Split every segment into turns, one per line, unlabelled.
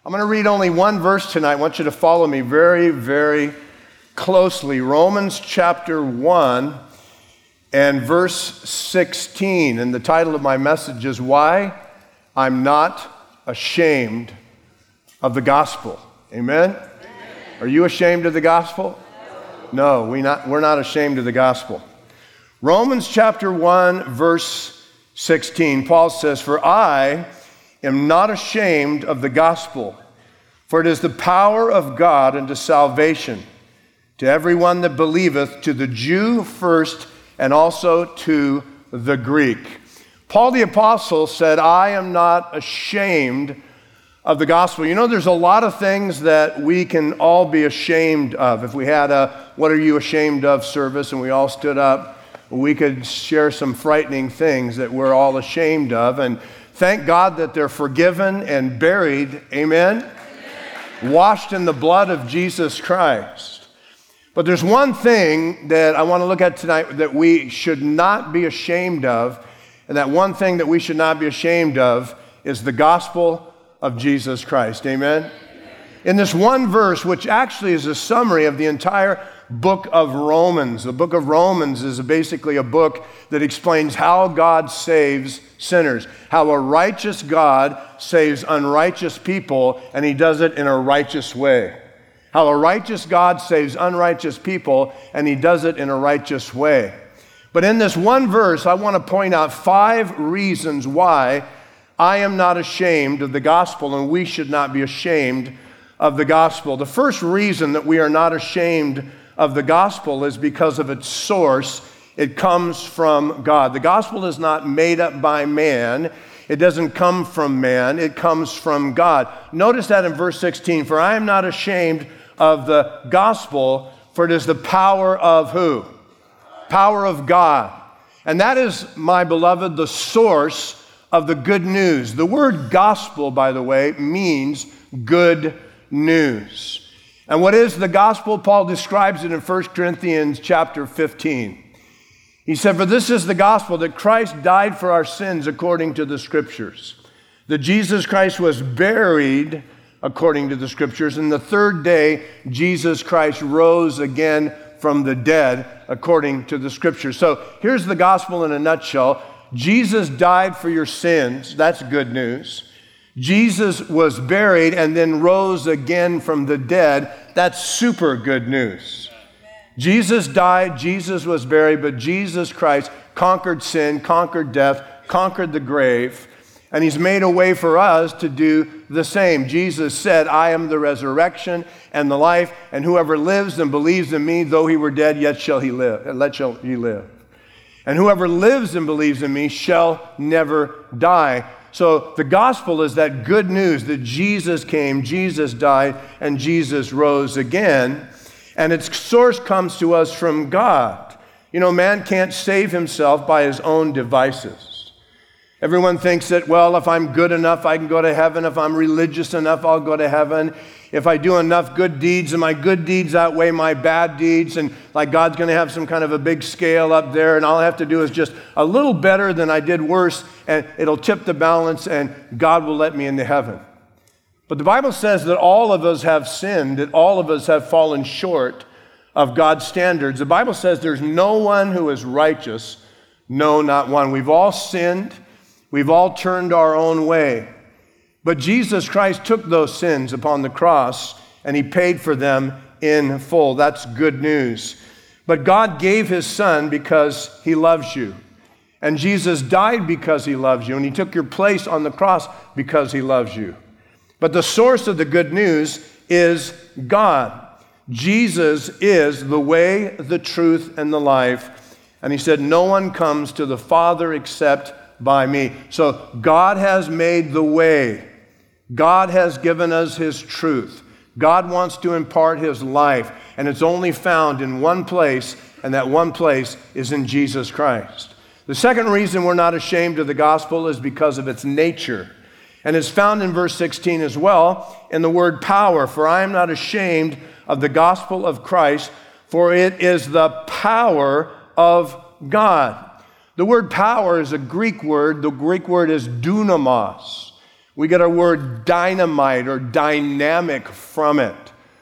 I'm going to read only one verse tonight. I want you to follow me very, very closely. Romans chapter 1 and verse 16. And the title of my message is Why I'm Not Ashamed of the Gospel. Amen? Amen. Are you ashamed of the gospel? No, we're not ashamed of the gospel. Romans chapter 1, verse 16, Paul says, For I am not ashamed of the gospel, for it is the power of God unto salvation to everyone that believeth, to the Jew first, and also to the Greek. Paul the apostle said, I am not ashamed of the gospel. You know, there's a lot of things that we can all be ashamed of. If we had a what are you ashamed of service and we all stood up, we could share some frightening things that we're all ashamed of. And thank God that they're forgiven and buried, amen? Washed in the blood of Jesus Christ. But there's one thing that I want to look at tonight that we should not be ashamed of. And that one thing that we should not be ashamed of is the gospel of Jesus Christ, amen? In this one verse, which actually is a summary of the entire book of Romans. The book of Romans is basically a book that explains how God saves sinners, how a righteous God saves unrighteous people, and he does it in a righteous way. How a righteous God saves unrighteous people, and he does it in a righteous way. But in this one verse, I want to point out 5 reasons why I am not ashamed of the gospel, and we should not be ashamed of the gospel. The first reason that we are not ashamed of the gospel is because of its source. It comes from God. The gospel is not made up by man. It doesn't come from man. It comes from God. Notice that in verse 16, for I am not ashamed of the gospel, for it is the power of who? Power of God. And that is, my beloved, the source of the good news. The word gospel, by the way, means good news. And what is the gospel? Paul describes it in 1 Corinthians chapter 15. He said, for this is the gospel, that Christ died for our sins according to the scriptures, that Jesus Christ was buried according to the scriptures, and the third day Jesus Christ rose again from the dead according to the scriptures. So here's the gospel in a nutshell. Jesus died for your sins. That's good news. Jesus was buried and then rose again from the dead. That's super good news. Jesus died, Jesus was buried, but Jesus Christ conquered sin, conquered death, conquered the grave, and he's made a way for us to do the same. Jesus said, I am the resurrection and the life, and whoever lives and believes in me, though he were dead, yet shall he live. And whoever lives and believes in me shall never die. So the gospel is that good news that Jesus came, Jesus died, and Jesus rose again. And its source comes to us from God. You know, man can't save himself by his own devices. Everyone thinks that, well, if I'm good enough, I can go to heaven. If I'm religious enough, I'll go to heaven. If I do enough good deeds, and my good deeds outweigh my bad deeds, and like God's going to have some kind of a big scale up there, and all I have to do is just a little better than I did worse, and it'll tip the balance, and God will let me into heaven. But the Bible says that all of us have sinned, that all of us have fallen short of God's standards. The Bible says there's no one who is righteous, no, not one. We've all sinned. We've all turned our own way. But Jesus Christ took those sins upon the cross, and he paid for them in full. That's good news. But God gave his son because he loves you. And Jesus died because he loves you, and he took your place on the cross because he loves you. But the source of the good news is God. Jesus is the way, the truth, and the life. And he said, no one comes to the Father except by me. So God has made the way. God has given us his truth. God wants to impart his life, and it's only found in one place, and that one place is in Jesus Christ. The second reason we're not ashamed of the gospel is because of its nature. And it's found in verse 16 as well, in the word power. For I am not ashamed of the gospel of Christ, for it is the power of God. The word power is a Greek word. The Greek word is dunamos, We get our word dynamite or dynamic from it.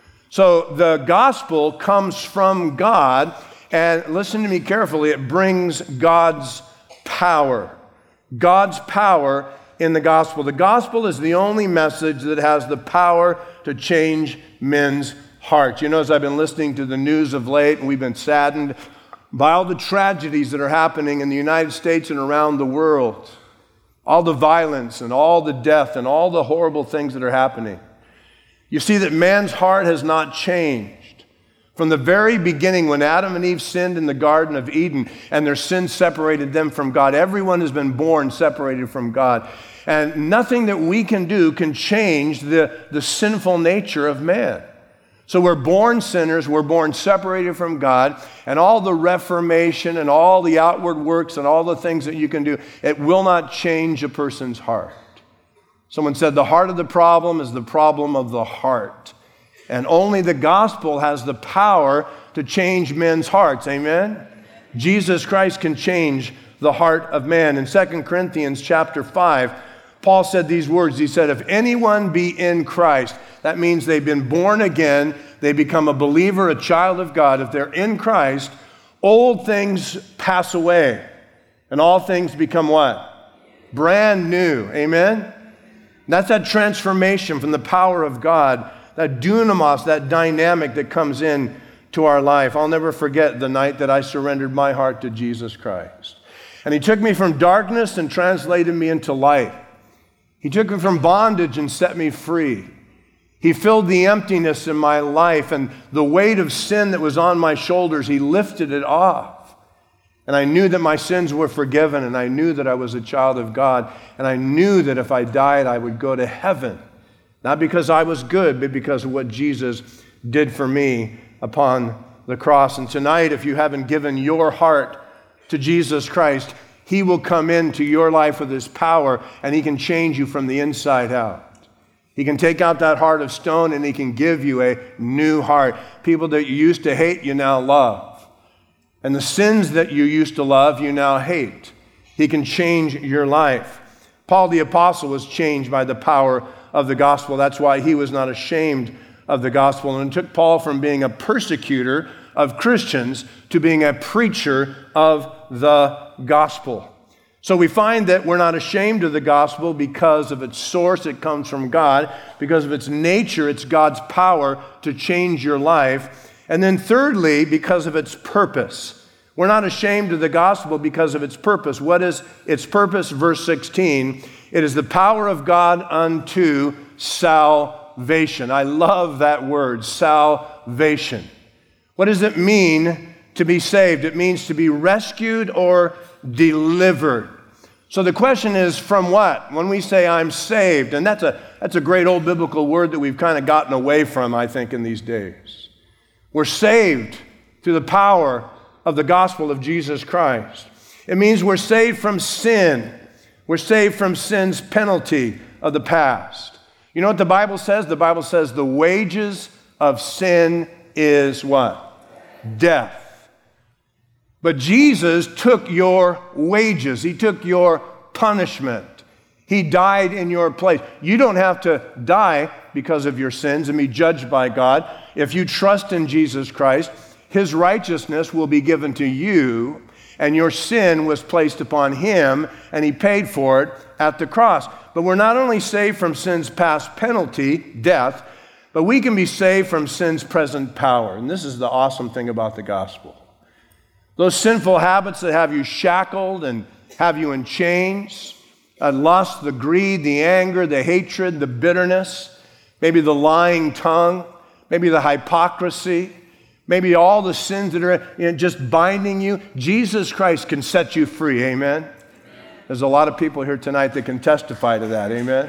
So the gospel comes from God, and listen to me carefully, it brings God's power. God's power in the gospel. The gospel is the only message that has the power to change men's hearts. You know, as I've been listening to the news of late, and we've been saddened by all the tragedies that are happening in the United States and around the world, all the violence and all the death and all the horrible things that are happening. You see that man's heart has not changed. From the very beginning, when Adam and Eve sinned in the Garden of Eden and their sin separated them from God, everyone has been born separated from God. And nothing that we can do can change the sinful nature of man. So we're born sinners, we're born separated from God, and all the reformation and all the outward works and all the things that you can do, it will not change a person's heart. Someone said the heart of the problem is the problem of the heart. And only the gospel has the power to change men's hearts. Amen? Jesus Christ can change the heart of man. In 2 Corinthians chapter 5, Paul said these words. He said, if anyone be in Christ, that means they've been born again, they become a believer, a child of God. If they're in Christ, old things pass away, and all things become what? Brand new. Amen? That's that transformation from the power of God, that dunamis, that dynamic that comes in to our life. I'll never forget the night that I surrendered my heart to Jesus Christ. And he took me from darkness and translated me into light. He took me from bondage and set me free. He filled the emptiness in my life, and the weight of sin that was on my shoulders, he lifted it off. And I knew that my sins were forgiven, and I knew that I was a child of God, and I knew that if I died, I would go to heaven. Not because I was good, but because of what Jesus did for me upon the cross. And tonight, if you haven't given your heart to Jesus Christ, he will come into your life with his power, and he can change you from the inside out. He can take out that heart of stone, and he can give you a new heart. People that you used to hate, you now love. And the sins that you used to love, you now hate. He can change your life. Paul the Apostle was changed by the power of the gospel. That's why he was not ashamed of the gospel. And it took Paul from being a persecutor of Christians to being a preacher of the gospel. So we find that we're not ashamed of the gospel because of its source. It comes from God. Because of its nature, it's God's power to change your life. And then thirdly, because of its purpose. We're not ashamed of the gospel because of its purpose. What is its purpose? Verse 16, it is the power of God unto salvation. I love that word, salvation. What does it mean to be saved? It means to be rescued or delivered. So the question is, from what? When we say I'm saved, and that's a great old biblical word that we've kind of gotten away from, I think, in these days. We're saved through the power of the gospel of Jesus Christ. It means we're saved from sin. We're saved from sin's penalty of the past. You know what the Bible says? The Bible says the wages of sin is what? Death. But Jesus took your wages. He took your punishment. He died in your place. You don't have to die because of your sins and be judged by God. If you trust in Jesus Christ, his righteousness will be given to you, and your sin was placed upon him, and he paid for it at the cross. But we're not only saved from sin's past penalty, death, but we can be saved from sin's present power. And this is the awesome thing about the gospel. Those sinful habits that have you shackled and have you in chains, the lust, the greed, the anger, the hatred, the bitterness, maybe the lying tongue, maybe the hypocrisy, maybe all the sins that are just binding you. Jesus Christ can set you free, amen? There's a lot of people here tonight that can testify to that, amen?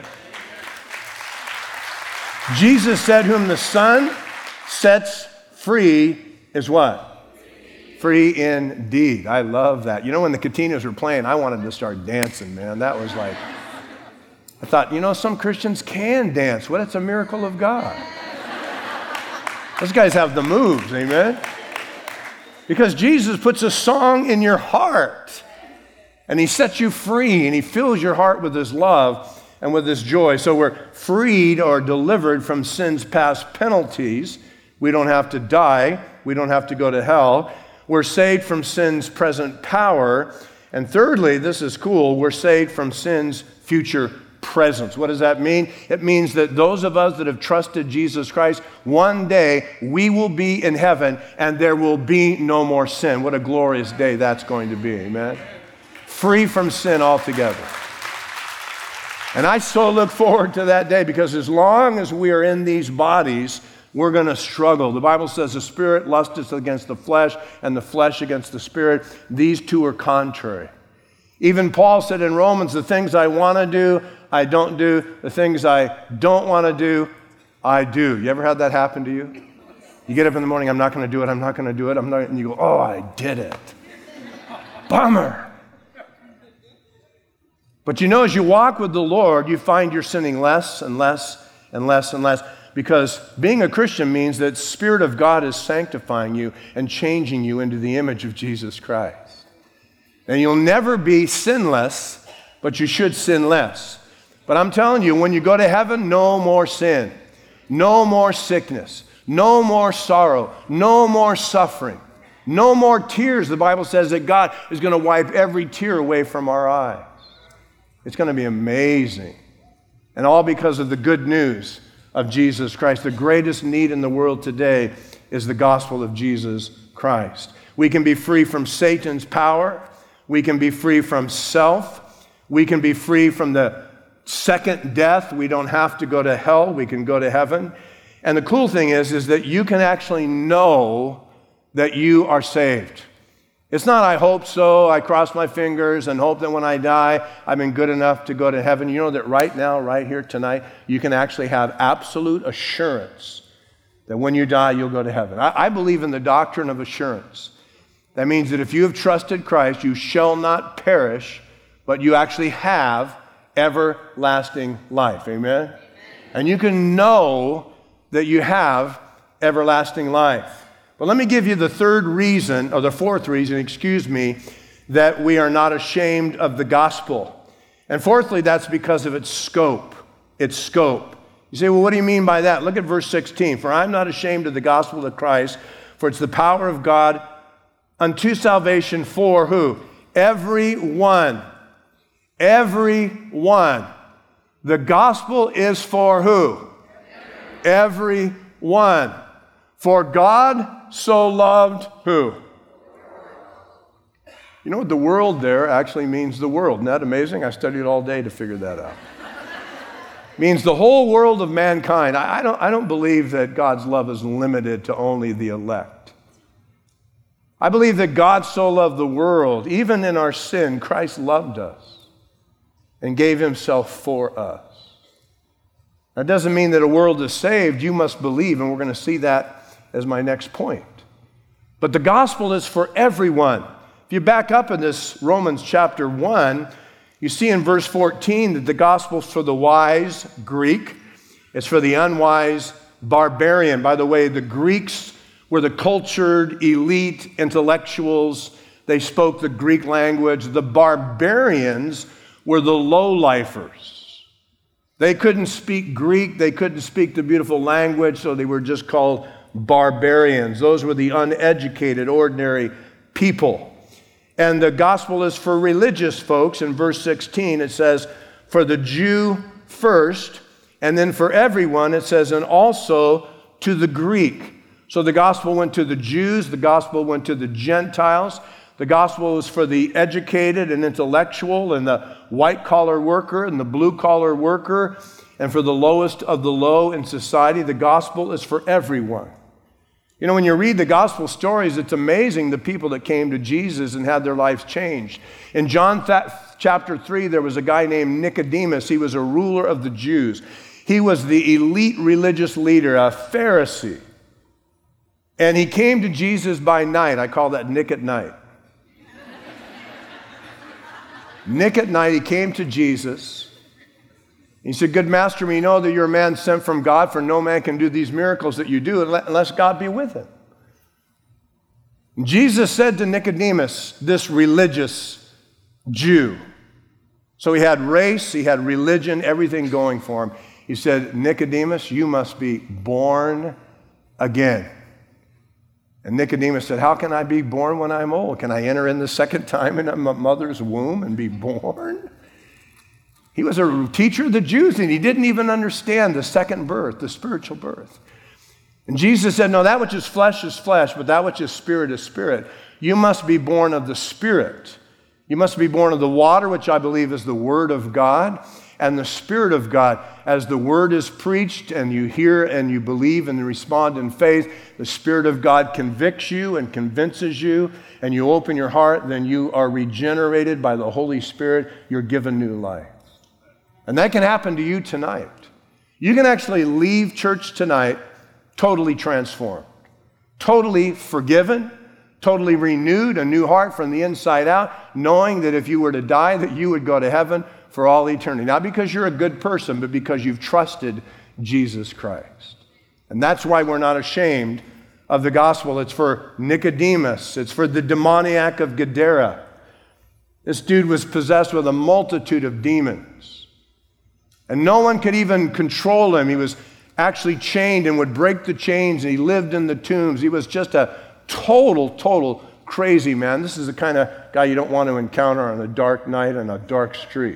Jesus said, whom the Son sets free is what? Free indeed. I love that. You know, when the Katinas were playing, I wanted to start dancing, man. That was like, I thought, you know, some Christians can dance. What? It's a miracle of God. Those guys have the moves, amen? Because Jesus puts a song in your heart, and he sets you free, and he fills your heart with his love. and with this joy. So we're freed or delivered from sin's past penalties. We don't have to die. We don't have to go to hell. We're saved from sin's present power. And thirdly, this is cool, we're saved from sin's future presence. What does that mean? It means that those of us that have trusted Jesus Christ, one day we will be in heaven and there will be no more sin. What a glorious day that's going to be, amen? Free from sin altogether. And I so look forward to that day, because as long as we are in these bodies, we're going to struggle. The Bible says the spirit lusteth against the flesh and the flesh against the spirit. These two are contrary. Even Paul said in Romans, the things I want to do, I don't do. The things I don't want to do, I do. You ever had that happen to you? You get up in the morning, I'm not going to do it, I'm not going to do it, and you go, oh, I did it. Bummer. But you know, as you walk with the Lord, you find you're sinning less and less and less and less, because being a Christian means that the Spirit of God is sanctifying you and changing you into the image of Jesus Christ. And you'll never be sinless, but you should sin less. But I'm telling you, when you go to heaven, no more sin, no more sickness, no more sorrow, no more suffering, no more tears. The Bible says that God is going to wipe every tear away from our eyes. It's going to be amazing. And all because of the good news of Jesus Christ. The greatest need in the world today is the gospel of Jesus Christ. We can be free from Satan's power. We can be free from self. We can be free from the second death. We don't have to go to hell. We can go to heaven. And the cool thing is that you can actually know that you are saved. It's not, I hope so, I cross my fingers and hope that when I die, I've been good enough to go to heaven. You know that right now, right here tonight, you can actually have absolute assurance that when you die, you'll go to heaven. I believe in the doctrine of assurance. That means that if you have trusted Christ, you shall not perish, but you actually have everlasting life. Amen? And you can know that you have everlasting life. But let me give you the fourth reason, that we are not ashamed of the gospel. And fourthly, that's because of its scope. Its scope. You say, well, what do you mean by that? Look at verse 16. For I'm not ashamed of the gospel of Christ, for it's the power of God unto salvation for who? Everyone. Everyone. The gospel is for who? Everyone. For God so loved who? You know what the world there actually means? The world. Isn't that amazing? I studied all day to figure that out. It means the whole world of mankind. I don't believe that God's love is limited to only the elect. I believe that God so loved the world, even in our sin, Christ loved us and gave himself for us. That doesn't mean that a world is saved. You must believe, and we're going to see that as my next point. But the gospel is for everyone. If you back up in this Romans chapter 1, you see in verse 14 that the gospel is for the wise Greek. It's for the unwise barbarian. By the way, the Greeks were the cultured, elite intellectuals. They spoke the Greek language. The barbarians were the low-lifers. They couldn't speak Greek. They couldn't speak the beautiful language, so they were just called barbarians. Those were the uneducated, ordinary people. And the gospel is for religious folks. In verse 16, it says, for the Jew first, and then for everyone, it says, and also to the Greek. So the gospel went to the Jews, the gospel went to the Gentiles. The gospel was for the educated and intellectual and the white-collar worker and the blue-collar worker, and for the lowest of the low in society. The gospel is for everyone. You know, when you read the gospel stories, it's amazing the people that came to Jesus and had their lives changed. In John chapter 3, there was a guy named Nicodemus. He was a ruler of the Jews. He was the elite religious leader, a Pharisee. And he came to Jesus by night. I call that Nick at night. Nick at night, he came to Jesus. He said, good master, we know that you're a man sent from God, for no man can do these miracles that you do unless God be with him. Jesus said to Nicodemus, this religious Jew, So he had race, he had religion, everything going for him. He said, Nicodemus, you must be born again. And Nicodemus said, how can I be born when I'm old? Can I enter in the second time in my mother's womb and be born? He was a teacher of the Jews, and he didn't even understand the second birth, the spiritual birth. And Jesus said, no, that which is flesh, but that which is spirit. You must be born of the Spirit. You must be born of the water, which I believe is the Word of God, and the Spirit of God. As the Word is preached and you hear and you believe and respond in faith, the Spirit of God convicts you and convinces you, and you open your heart, then you are regenerated by the Holy Spirit. You're given new life. And that can happen to you tonight. You can actually leave church tonight totally transformed, totally forgiven, totally renewed, a new heart from the inside out, knowing that if you were to die, that you would go to heaven for all eternity. Not because you're a good person, but because you've trusted Jesus Christ. And that's why we're not ashamed of the gospel. It's for Nicodemus. It's for the demoniac of Gadara. This dude was possessed with a multitude of demons. And no one could even control him. He was actually chained and would break the chains, and he lived in the tombs. He was just a total crazy man. This is the kind of guy you don't want to encounter on a dark night in a dark street.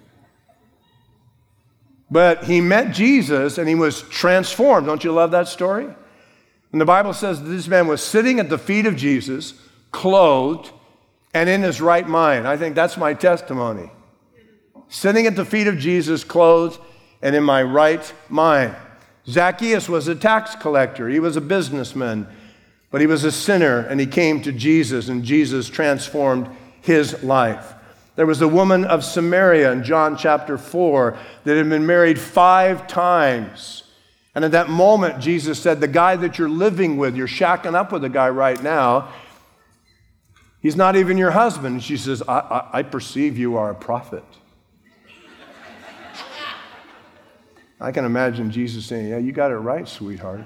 But he met Jesus and he was transformed. Don't you love that story? And the Bible says that this man was sitting at the feet of Jesus, clothed and in his right mind. I think that's my testimony. Sitting at the feet of Jesus, clothed and in my right mind. Zacchaeus was a tax collector. He was a businessman, but he was a sinner, and he came to Jesus, and Jesus transformed his life. There was a woman of Samaria in John chapter 4 that had been married 5 times. And at that moment, Jesus said, the guy that you're living with, you're shacking up with a guy right now, he's not even your husband. And she says, I perceive you are a prophet. I can imagine Jesus saying, yeah, you got it right, sweetheart.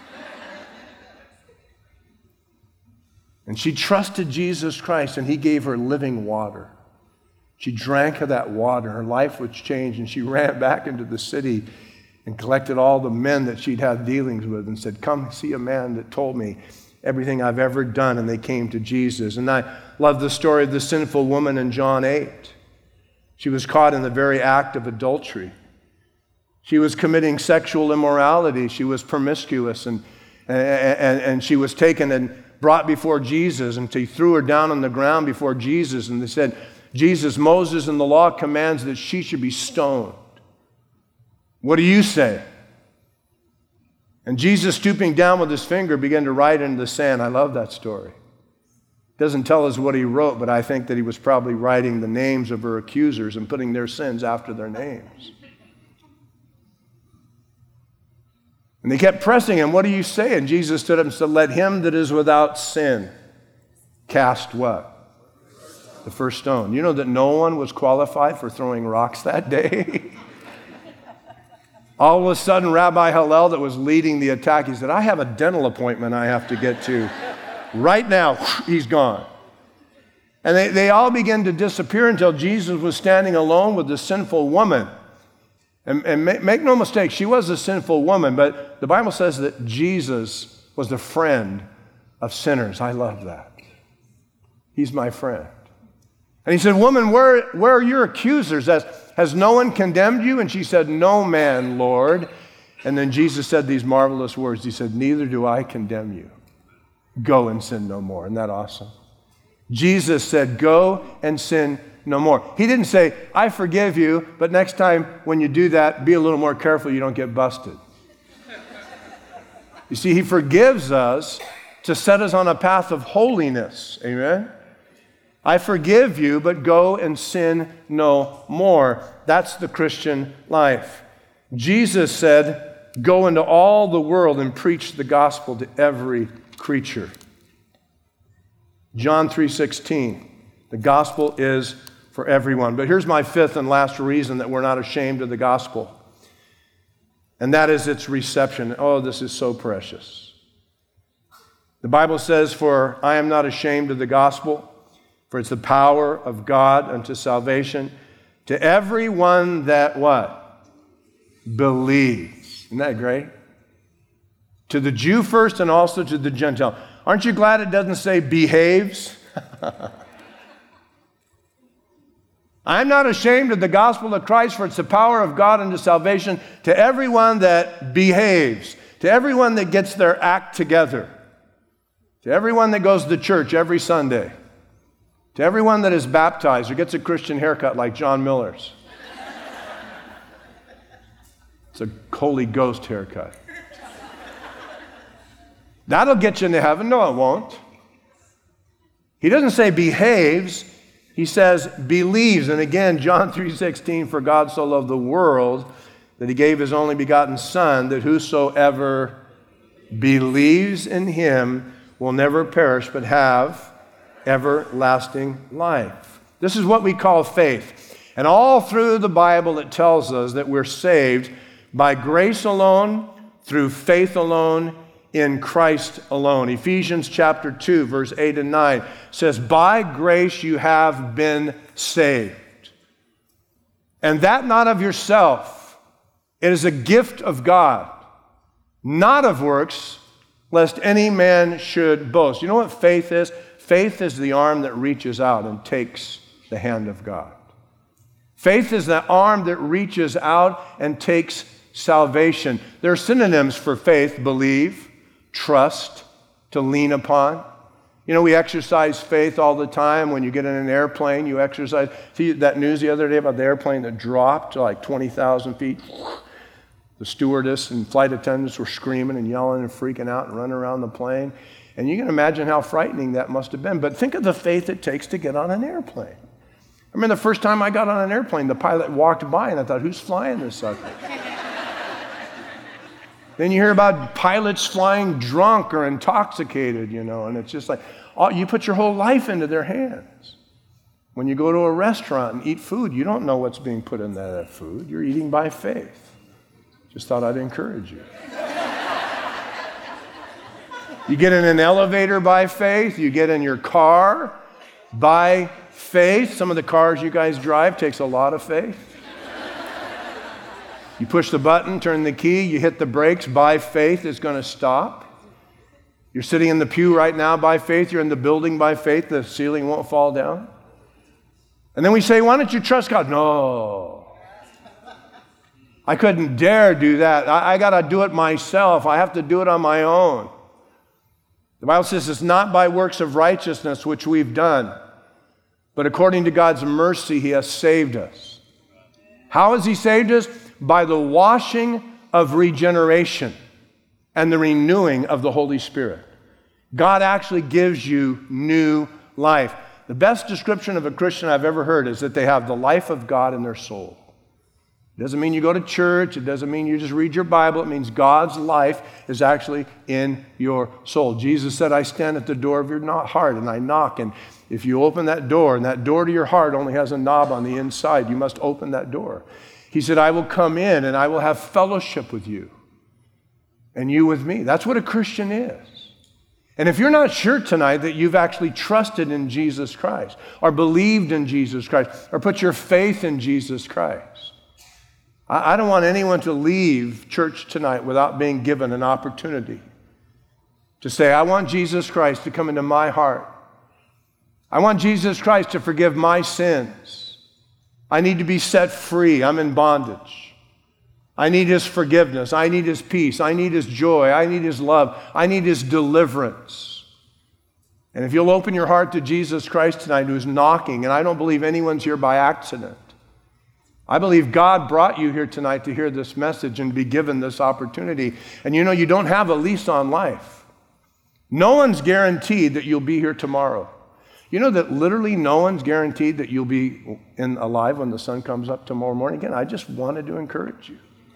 And she trusted Jesus Christ, and he gave her living water. She drank of that water. Her life was changed, and she ran back into the city and collected all the men that she'd had dealings with and said, come see a man that told me everything I've ever done. And they came to Jesus. And I love the story of the sinful woman in John 8. She was caught in the very act of adultery. She was committing sexual immorality. She was promiscuous, and she was taken and brought before Jesus, and he threw her down on the ground before Jesus, and they said, Jesus, Moses in the law commands that she should be stoned. What do you say? And Jesus, stooping down with his finger, began to write into the sand. I love that story. It doesn't tell us what he wrote, but I think that he was probably writing the names of her accusers and putting their sins after their names. And they kept pressing him, what do you say? And Jesus stood up and said, let him that is without sin cast what? The first stone. You know that no one was qualified for throwing rocks that day? All of a sudden, Rabbi Hillel that was leading the attack, he said, I have a dental appointment I have to get to. Right now, he's gone. And they all began to disappear until Jesus was standing alone with the sinful woman. And make no mistake, she was a sinful woman, but the Bible says that Jesus was the friend of sinners. I love that. He's my friend. And he said, woman, where are your accusers? Has no one condemned you? And she said, no man, Lord. And then Jesus said these marvelous words. He said, neither do I condemn you. Go and sin no more. Isn't that awesome? Jesus said, go and sin no more. He didn't say, I forgive you, but next time when you do that, be a little more careful you don't get busted. You see, he forgives us to set us on a path of holiness. Amen? I forgive you, but go and sin no more. That's the Christian life. Jesus said, go into all the world and preach the gospel to every creature. John 3:16, the gospel is for everyone. But here's my 5th and last reason that we're not ashamed of the gospel. And that is its reception. Oh, this is so precious. The Bible says, for I am not ashamed of the gospel, for it's the power of God unto salvation To everyone that what? Believes. Isn't that great? To the Jew first and also to the Gentile. Aren't you glad it doesn't say behaves? I'm not ashamed of the gospel of Christ, for it's the power of God unto salvation to everyone that behaves, to everyone that gets their act together, to everyone that goes to church every Sunday, to everyone that is baptized or gets a Christian haircut like John Miller's. It's a Holy Ghost haircut. That'll get you into heaven. No, it won't. He doesn't say behaves. He says believes. And again, John 3:16, for God so loved the world that he gave his only begotten Son, that whosoever believes in him will never perish but have everlasting life. This is what we call faith. And all through the Bible it tells us that we're saved by grace alone, through faith alone, in Christ alone. Ephesians chapter 2, verse 8 and 9 says, by grace you have been saved. And that not of yourself. It is a gift of God, not of works, lest any man should boast. You know what faith is? Faith is the arm that reaches out and takes the hand of God. Faith is the arm that reaches out and takes salvation. There are synonyms for faith: believe, trust, to lean upon. You know, we exercise faith all the time. When you get in an airplane, you exercise. See that news the other day about the airplane that dropped to like 20,000 feet? The stewardess and flight attendants were screaming and yelling and freaking out and running around the plane. And you can imagine how frightening that must have been. But think of the faith it takes to get on an airplane. I remember the first time I got on an airplane, the pilot walked by and I thought, who's flying this sucker? Then you hear about pilots flying drunk or intoxicated, you know, and it's just like, you put your whole life into their hands. When you go to a restaurant and eat food, you don't know what's being put in that food. You're eating by faith. Just thought I'd encourage you. You get in an elevator by faith. You get in your car by faith. Some of the cars you guys drive takes a lot of faith. You push the button, turn the key, you hit the brakes, by faith it's going to stop. You're sitting in the pew right now by faith. You're in the building by faith. The ceiling won't fall down. And then we say, why don't you trust God? No. I couldn't dare do that. I got to do it myself. I have to do it on my own. The Bible says it's not by works of righteousness which we've done, but according to God's mercy, he has saved us. How has he saved us? By the washing of regeneration and the renewing of the Holy Spirit. God actually gives you new life. The best description of a Christian I've ever heard is that they have the life of God in their soul. It doesn't mean you go to church. It doesn't mean you just read your Bible. It means God's life is actually in your soul. Jesus said, I stand at the door of your heart and I knock. And if you open that door, and that door to your heart only has a knob on the inside, you must open that door. He said, I will come in and I will have fellowship with you and you with me. That's what a Christian is. And if you're not sure tonight that you've actually trusted in Jesus Christ or believed in Jesus Christ or put your faith in Jesus Christ, I don't want anyone to leave church tonight without being given an opportunity to say, I want Jesus Christ to come into my heart. I want Jesus Christ to forgive my sins. I need to be set free. I'm in bondage. I need his forgiveness. I need his peace. I need his joy. I need his love. I need his deliverance. And if you'll open your heart to Jesus Christ tonight, who's knocking, and I don't believe anyone's here by accident. I believe God brought you here tonight to hear this message and be given this opportunity. And you know, you don't have a lease on life. No one's guaranteed that you'll be here tomorrow. You know that literally no one's guaranteed that you'll be alive when the sun comes up tomorrow morning. Again, I just wanted to encourage you.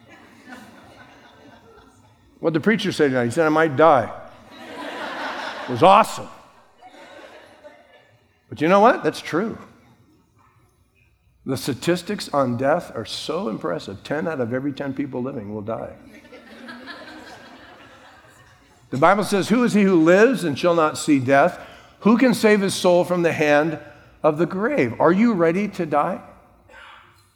What did the preacher say tonight? He said I might die. It was awesome. But you know what? That's true. The statistics on death are so impressive. 10 out of every 10 people living will die. The Bible says, who is he who lives and shall not see death? Who can save his soul from the hand of the grave? Are you ready to die?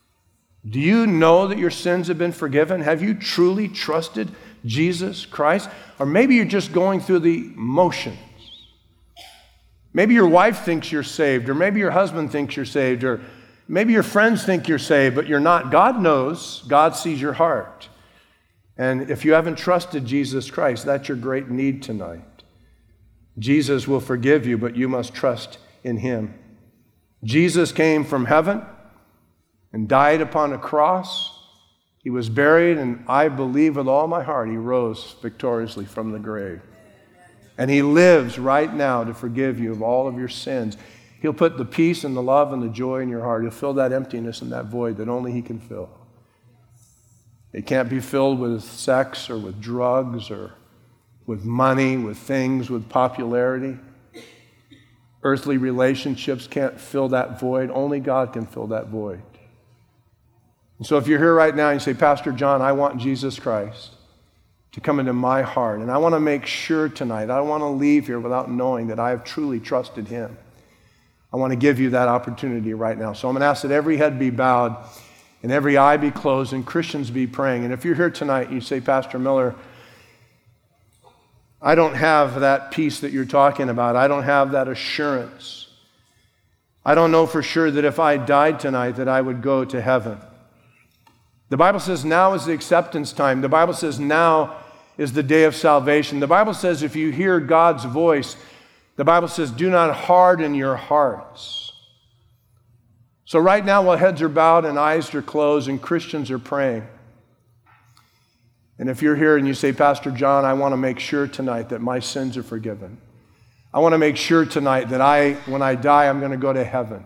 Do you know that your sins have been forgiven? Have you truly trusted Jesus Christ? Or maybe you're just going through the motions. Maybe your wife thinks you're saved, or maybe your husband thinks you're saved, or maybe your friends think you're saved, but you're not. God knows. God sees your heart. And if you haven't trusted Jesus Christ, that's your great need tonight. Jesus will forgive you, but you must trust in him. Jesus came from heaven and died upon a cross. He was buried, and I believe with all my heart he rose victoriously from the grave. And he lives right now to forgive you of all of your sins. He'll put the peace and the love and the joy in your heart. He'll fill that emptiness and that void that only he can fill. It can't be filled with sex or with drugs or with money, with things, with popularity. Earthly relationships can't fill that void. Only God can fill that void. And so if you're here right now and you say, Pastor John, I want Jesus Christ to come into my heart, and I want to make sure tonight, I don't want to leave here without knowing that I have truly trusted him. I want to give you that opportunity right now. So I'm going to ask that every head be bowed and every eye be closed and Christians be praying. And if you're here tonight and you say, Pastor Miller, I don't have that peace that you're talking about. I don't have that assurance. I don't know for sure that if I died tonight that I would go to heaven. The Bible says now is the acceptance time. The Bible says now is the day of salvation. The Bible says if you hear God's voice, the Bible says do not harden your hearts. So right now while heads are bowed and eyes are closed and Christians are praying, and if you're here and you say, Pastor John, I want to make sure tonight that my sins are forgiven. I want to make sure tonight that when I die, I'm going to go to heaven.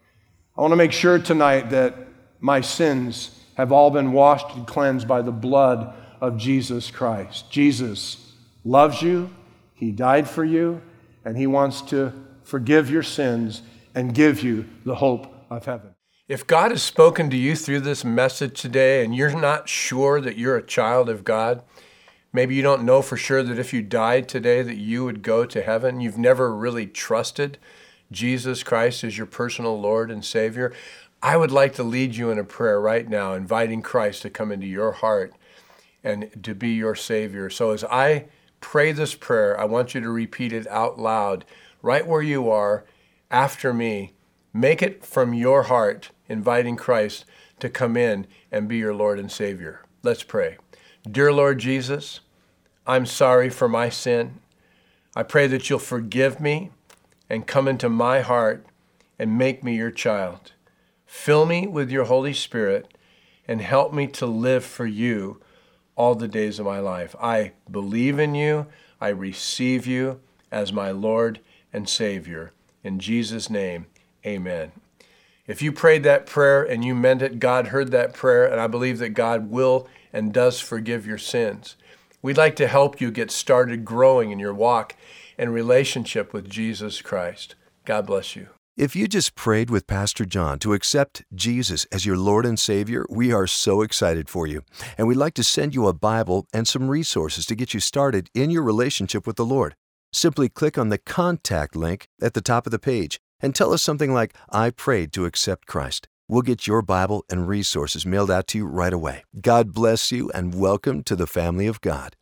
I want to make sure tonight that my sins have all been washed and cleansed by the blood of Jesus Christ. Jesus loves you. He died for you, and he wants to forgive your sins and give you the hope of heaven. If God has spoken to you through this message today and you're not sure that you're a child of God, maybe you don't know for sure that if you died today that you would go to heaven, you've never really trusted Jesus Christ as your personal Lord and Savior, I would like to lead you in a prayer right now, inviting Christ to come into your heart and to be your Savior. So as I pray this prayer, I want you to repeat it out loud, right where you are, after me. Make it from your heart, inviting Christ to come in and be your Lord and Savior. Let's pray. Dear Lord Jesus, I'm sorry for my sin. I pray that you'll forgive me and come into my heart and make me your child. Fill me with your Holy Spirit and help me to live for you all the days of my life. I believe in you. I receive you as my Lord and Savior. In Jesus' name, amen. If you prayed that prayer and you meant it, God heard that prayer, and I believe that God will and does forgive your sins. We'd like to help you get started growing in your walk and relationship with Jesus Christ. God bless you.
If you just prayed with Pastor John to accept Jesus as your Lord and Savior, we are so excited for you. And we'd like to send you a Bible and some resources to get you started in your relationship with the Lord. Simply click on the contact link at the top of the page and tell us something like, I prayed to accept Christ. We'll get your Bible and resources mailed out to you right away. God bless you and welcome to the family of God.